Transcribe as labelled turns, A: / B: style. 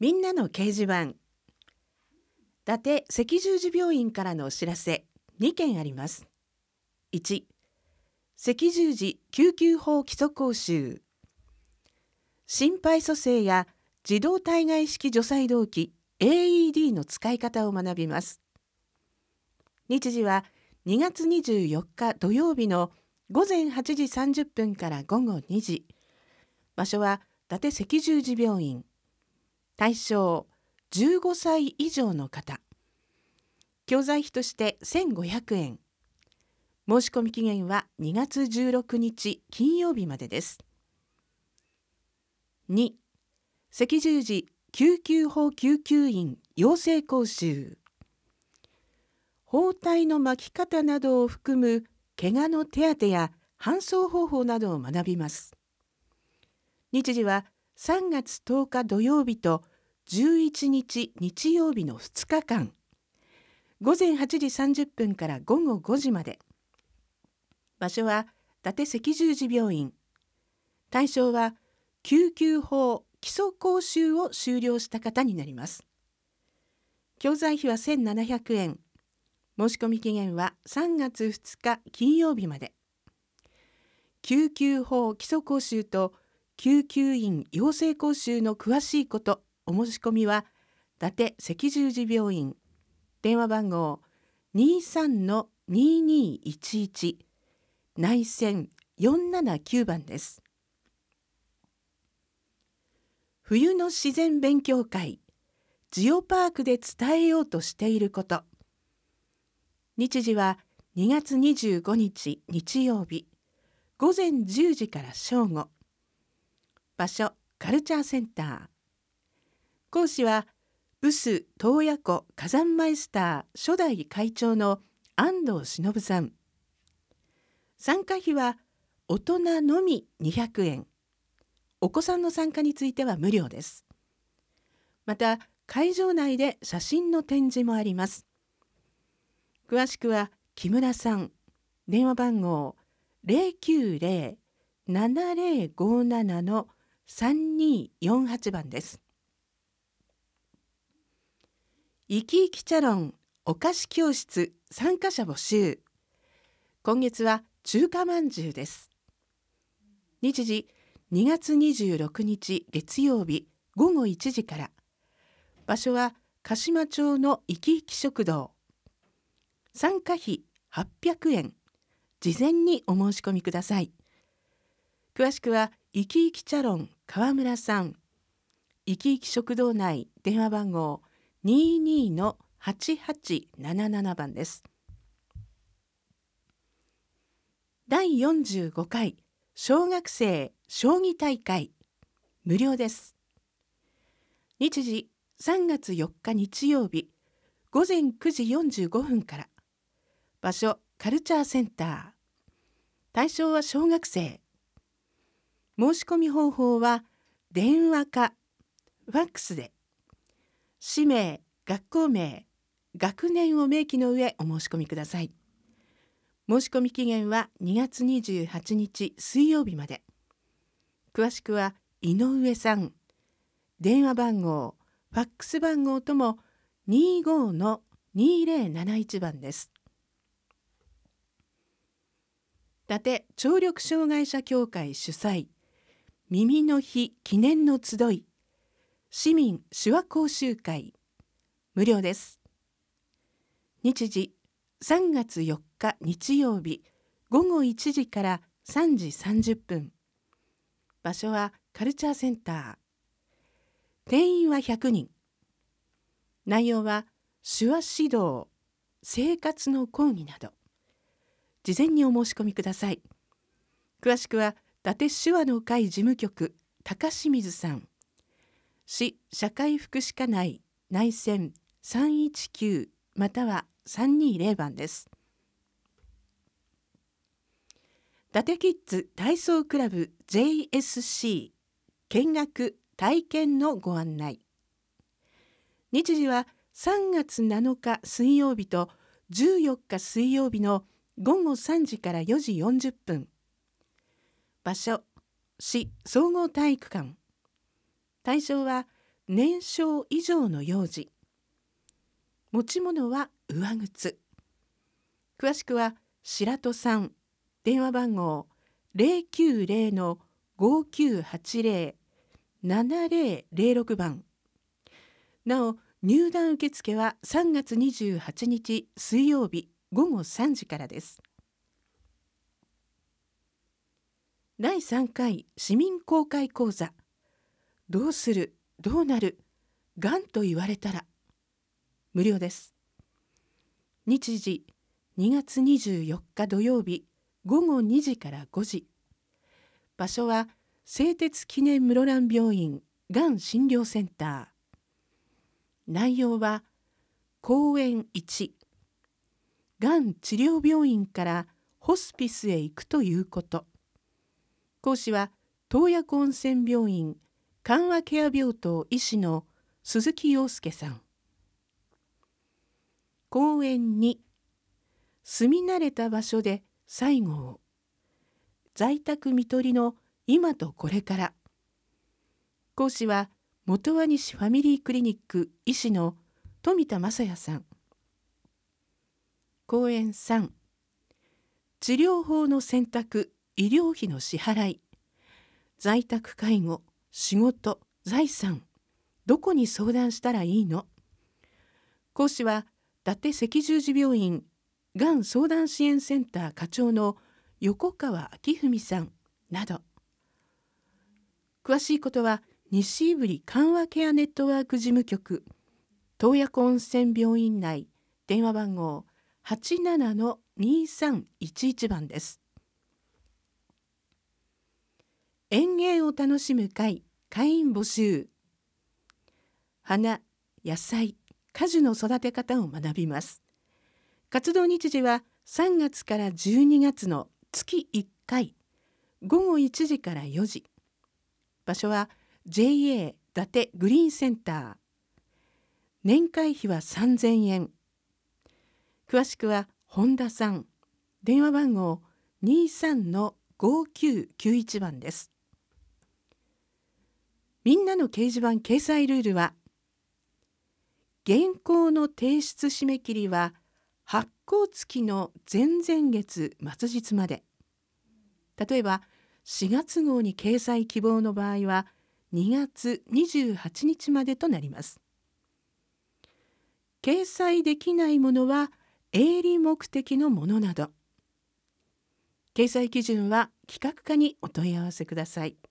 A: みんなの掲示板。伊達赤十字病院からのお知らせ2件あります。1、赤十字救急法基礎講習。心肺蘇生や自動体外式除細動器 AED の使い方を学びます。日時は2月24日土曜日の午前8時30分から午後2時。場所は伊達赤十字病院。対象15歳以上の方。教材費として1500円。申し込み期限は2月16日金曜日までです。2、赤十字救急法救急員養成講習。包帯の巻き方などを含む怪我の手当てや搬送方法などを学びます。日時は3月10日土曜日と11日日曜日の2日間。午前8時30分から午後5時まで。場所は伊達赤十字病院。対象は救急法基礎講習を修了した方になります。教材費は1700円。申し込み期限は3月2日金曜日まで。救急法基礎講習と救急員養成講習の詳しいこと、お申し込みは伊達赤十字病院。電話番号 23-2211 内線479番です。冬の自然勉強会、ジオパークで伝えようとしていること。日時は2月25日日曜日、午前10時から正午。場所、カルチャーセンター。講師は、ブス洞爺湖火山マイスター初代会長の安藤忍さん。参加費は大人のみ200円。お子さんの参加については無料です。また、会場内で写真の展示もあります。詳しくは木村さん。電話番号 090-7057-3248 番です。生き生きチャロンお菓子教室参加者募集。今月は中華まんじゅうです。日時2月26日月曜日午後1時から。場所は鹿島町の生き生き食堂。参加費800円。事前にお申し込みください。詳しくは生き生きチャロン川村さん。生き生き食堂内電話番号22-8877 番です。第45回小学生将棋大会無料です。日時3月4日日曜日午前9時45分から。場所カルチャーセンター。対象は小学生。申し込み方法は電話かファックスで。氏名、学校名、学年を明記の上お申し込みください。申し込み期限は2月28日水曜日まで。詳しくは井上さん。電話番号、ファックス番号とも 25-2071 番です。伊達聴力障害者協会主催、耳の日記念の集い、市民手話講習会、無料です。日時3月4日日曜日午後1時から3時30分。場所はカルチャーセンター。定員は100人。内容は手話指導、生活の講義など。事前にお申し込みください。詳しくは伊達手話の会事務局高清水さん。市社会福祉課内内線319または320番です。伊達キッズ体操クラブ JSC 見学体験のご案内。日時は3月7日水曜日と14日水曜日の午後3時から4時40分。場所、市総合体育館。対象は年少以上の幼児。持ち物は上靴。詳しくは白戸さん、電話番号090-5980-7006番。なお、入団受付は3月28日水曜日午後3時からです。第3回市民公開講座。どうする、どうなる、がんと言われたら。無料です。日時2月24日土曜日午後2時から5時。場所は製鉄記念室蘭病院がん診療センター。内容は講演1、がん治療病院からホスピスへ行くということ。講師は洞爺湖温泉病院緩和ケア病棟医師の鈴木陽介さん。講演2、住み慣れた場所で最後を。在宅看取りの今とこれから。講師は元和西ファミリークリニック医師の富田正也さん。講演3、治療法の選択、医療費の支払い。在宅介護、仕事、財産、どこに相談したらいいの？講師は伊達赤十字病院がん相談支援センター課長の横川明文さんなど。詳しいことは西胆振緩和ケアネットワーク事務局洞爺湖温泉病院内電話番号 87-2311 番です。園芸を楽しむ会員募集。花、野菜、果樹の育て方を学びます。活動日時は3月から12月の月1回、午後1時から4時。場所は JA 伊達グリーンセンター。年会費は3000円。詳しくは本田さん、電話番号 23-5991 番です。みんなの掲示板掲載ルールは、原稿の提出締め切りは発行月の前々月末日まで。例えば4月号に掲載希望の場合は2月28日までとなります。掲載できないものは営利目的のものなど。掲載基準は企画課にお問い合わせください。